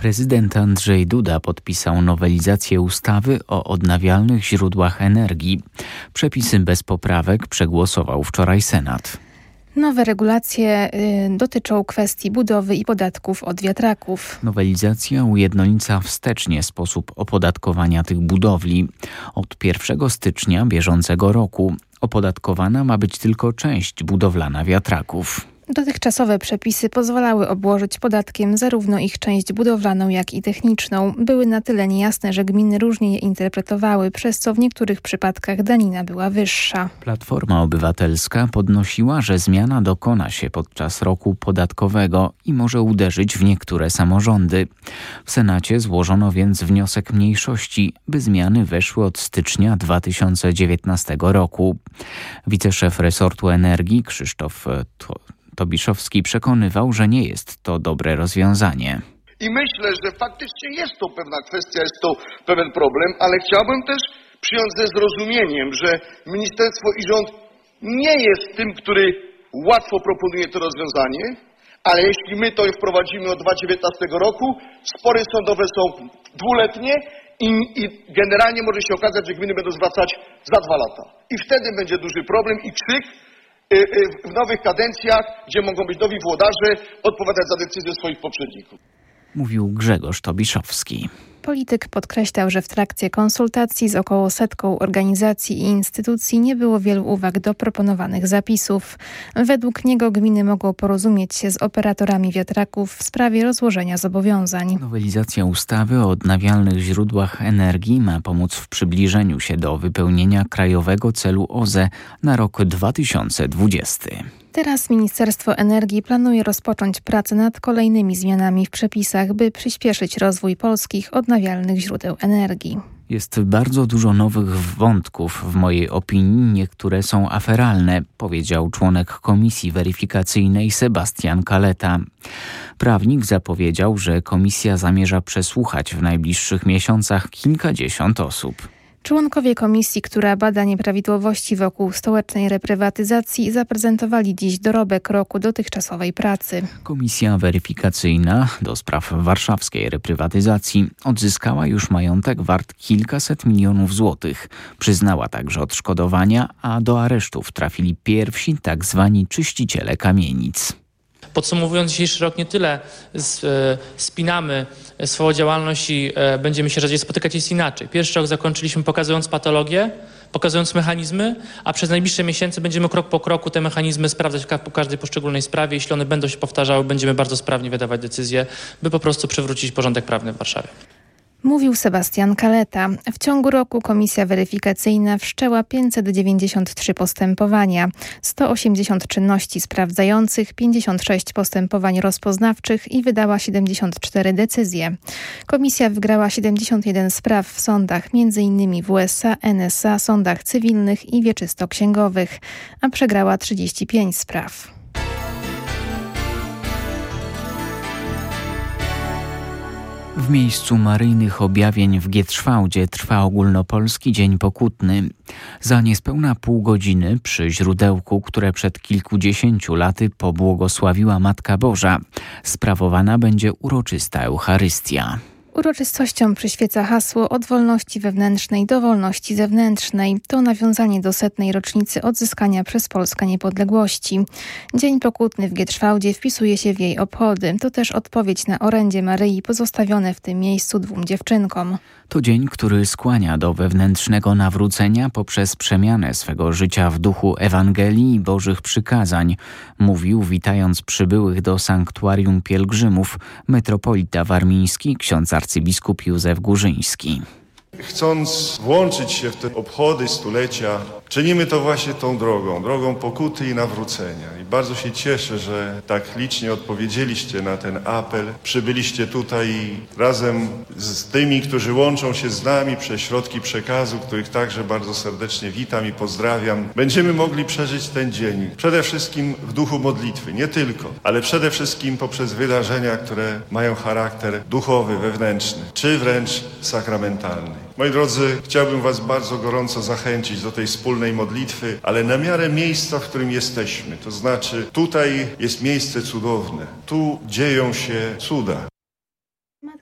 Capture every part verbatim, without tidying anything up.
Prezydent Andrzej Duda podpisał nowelizację ustawy o odnawialnych źródłach energii. Przepisy bez poprawek przegłosował wczoraj Senat. Nowe regulacje y, dotyczą kwestii budowy i podatków od wiatraków. Nowelizacja ujednolica wstecznie sposób opodatkowania tych budowli. Od pierwszego stycznia bieżącego roku opodatkowana ma być tylko część budowlana wiatraków. Dotychczasowe przepisy pozwalały obłożyć podatkiem zarówno ich część budowlaną, jak i techniczną. Były na tyle niejasne, że gminy różnie je interpretowały, przez co w niektórych przypadkach danina była wyższa. Platforma Obywatelska podnosiła, że zmiana dokona się podczas roku podatkowego i może uderzyć w niektóre samorządy. W Senacie złożono więc wniosek mniejszości, by zmiany weszły od stycznia dwa tysiące dziewiętnastego roku. Wiceszef resortu energii Krzysztof Tobiszowski przekonywał, że nie jest to dobre rozwiązanie. I myślę, że faktycznie jest to pewna kwestia, jest to pewien problem, ale chciałbym też przyjąć ze zrozumieniem, że ministerstwo i rząd nie jest tym, który łatwo proponuje to rozwiązanie, ale jeśli my to wprowadzimy od dwa tysiące dziewiętnastego roku, spory sądowe są dwuletnie i, i generalnie może się okazać, że gminy będą zwracać za dwa lata. I wtedy będzie duży problem i krzyk w nowych kadencjach, gdzie mogą być nowi włodarze, odpowiadać za decyzje swoich poprzedników. Mówił Grzegorz Tobiszowski. Polityk podkreślał, że w trakcie konsultacji z około setką organizacji i instytucji nie było wielu uwag do proponowanych zapisów. Według niego gminy mogą porozumieć się z operatorami wiatraków w sprawie rozłożenia zobowiązań. Nowelizacja ustawy o odnawialnych źródłach energii ma pomóc w przybliżeniu się do wypełnienia krajowego celu O Z E na rok dwa tysiące dwudziesty. Teraz Ministerstwo Energii planuje rozpocząć pracę nad kolejnymi zmianami w przepisach, by przyspieszyć rozwój polskich odnawialnych źródeł energii. Jest bardzo dużo nowych wątków. W mojej opinii niektóre są aferalne, powiedział członek komisji weryfikacyjnej Sebastian Kaleta. Prawnik zapowiedział, że komisja zamierza przesłuchać w najbliższych miesiącach kilkadziesiąt osób. Członkowie komisji, która bada nieprawidłowości wokół stołecznej reprywatyzacji, zaprezentowali dziś dorobek roku dotychczasowej pracy. Komisja weryfikacyjna do spraw warszawskiej reprywatyzacji odzyskała już majątek wart kilkaset milionów złotych. Przyznała także odszkodowania, a do aresztów trafili pierwsi tak zwani czyściciele kamienic. Podsumowując dzisiejszy rok, nie tyle spinamy swoją działalność i będziemy się rzadziej spotykać, jest inaczej. Pierwszy rok zakończyliśmy pokazując patologię, pokazując mechanizmy, a przez najbliższe miesiące będziemy krok po kroku te mechanizmy sprawdzać po każdej poszczególnej sprawie. Jeśli one będą się powtarzały, będziemy bardzo sprawnie wydawać decyzje, by po prostu przywrócić porządek prawny w Warszawie. Mówił Sebastian Kaleta. W ciągu roku komisja weryfikacyjna wszczęła pięćset dziewięćdziesiąt trzy postępowania, sto osiemdziesiąt czynności sprawdzających, pięćdziesiąt sześć postępowań rozpoznawczych i wydała siedemdziesiąt cztery decyzje. Komisja wygrała siedemdziesiąt jeden spraw w sądach, między innymi w U S A, N S A, sądach cywilnych i wieczystoksięgowych, a przegrała trzydzieści pięć spraw. W miejscu maryjnych objawień w Gietrzwałdzie trwa ogólnopolski Dzień Pokutny. Za niespełna pół godziny przy źródełku, które przed kilkudziesięciu laty pobłogosławiła Matka Boża, sprawowana będzie uroczysta Eucharystia. Uroczystościom przyświeca hasło od wolności wewnętrznej do wolności zewnętrznej. To nawiązanie do setnej rocznicy odzyskania przez Polskę niepodległości. Dzień Pokutny w Gietrzwałdzie wpisuje się w jej obchody. To też odpowiedź na orędzie Maryi pozostawione w tym miejscu dwóm dziewczynkom. To dzień, który skłania do wewnętrznego nawrócenia poprzez przemianę swego życia w duchu Ewangelii i Bożych przykazań, mówił, witając przybyłych do sanktuarium pielgrzymów, metropolita warmiński, ksiądz arcybiskup Józef Górzyński. Chcąc włączyć się w te obchody stulecia, czynimy to właśnie tą drogą, drogą pokuty i nawrócenia. I bardzo się cieszę, że tak licznie odpowiedzieliście na ten apel. Przybyliście tutaj razem z tymi, którzy łączą się z nami przez środki przekazu, których także bardzo serdecznie witam i pozdrawiam. Będziemy mogli przeżyć ten dzień przede wszystkim w duchu modlitwy, nie tylko, ale przede wszystkim poprzez wydarzenia, które mają charakter duchowy, wewnętrzny, czy wręcz sakramentalny. Moi drodzy, chciałbym was bardzo gorąco zachęcić do tej wspólnej modlitwy, ale na miarę miejsca, w którym jesteśmy. To znaczy, tutaj jest miejsce cudowne. Tu dzieją się cuda. Matka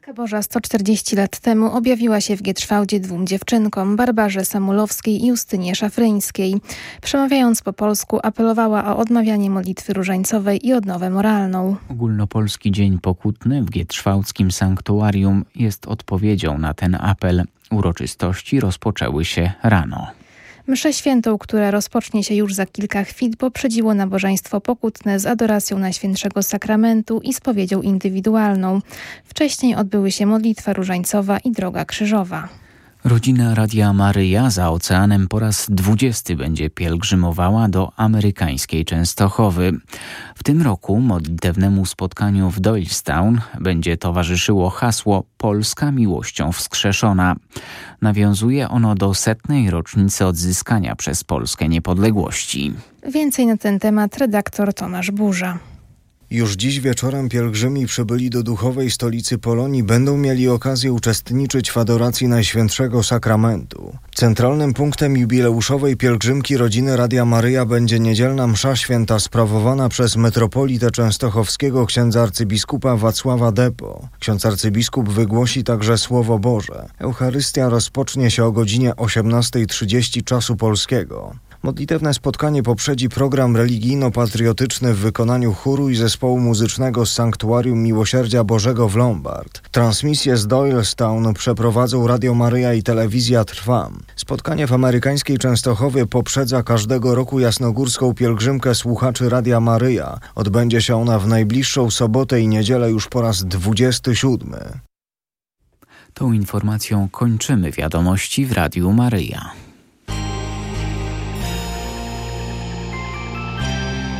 Boża sto czterdzieści lat temu objawiła się w Gietrzwałdzie dwóm dziewczynkom, Barbarze Samulowskiej i Justynie Szafryńskiej. Przemawiając po polsku apelowała o odmawianie modlitwy różańcowej i odnowę moralną. Ogólnopolski Dzień Pokutny w Gietrzwałdzkim Sanktuarium jest odpowiedzią na ten apel. Uroczystości rozpoczęły się rano. Mszę świętą, która rozpocznie się już za kilka chwil, poprzedziło nabożeństwo pokutne z adoracją Najświętszego Sakramentu i spowiedzią indywidualną. Wcześniej odbyły się modlitwa różańcowa i droga krzyżowa. Rodzina Radia Maryja za oceanem po raz dwudziesty będzie pielgrzymowała do amerykańskiej Częstochowy. W tym roku modlitewnemu spotkaniu w Doylestown będzie towarzyszyło hasło Polska miłością wskrzeszona. Nawiązuje ono do setnej rocznicy odzyskania przez Polskę niepodległości. Więcej na ten temat redaktor Tomasz Burza. Już dziś wieczorem pielgrzymi przybyli do duchowej stolicy Polonii będą mieli okazję uczestniczyć w adoracji Najświętszego Sakramentu. Centralnym punktem jubileuszowej pielgrzymki rodziny Radia Maryja będzie niedzielna msza święta sprawowana przez metropolitę częstochowskiego księdza arcybiskupa Wacława Depo. Ksiądz arcybiskup wygłosi także Słowo Boże. Eucharystia rozpocznie się o godzinie osiemnastej trzydzieści czasu polskiego. Modlitewne spotkanie poprzedzi program religijno-patriotyczny w wykonaniu chóru i zespołu muzycznego z Sanktuarium Miłosierdzia Bożego w Lombard. Transmisję z Doylestown przeprowadzą Radio Maryja i Telewizja Trwam. Spotkanie w amerykańskiej Częstochowie poprzedza każdego roku jasnogórską pielgrzymkę słuchaczy Radia Maryja. Odbędzie się ona w najbliższą sobotę i niedzielę już po raz dwudziesty siódmy. Tą informacją kończymy wiadomości w Radiu Maryja.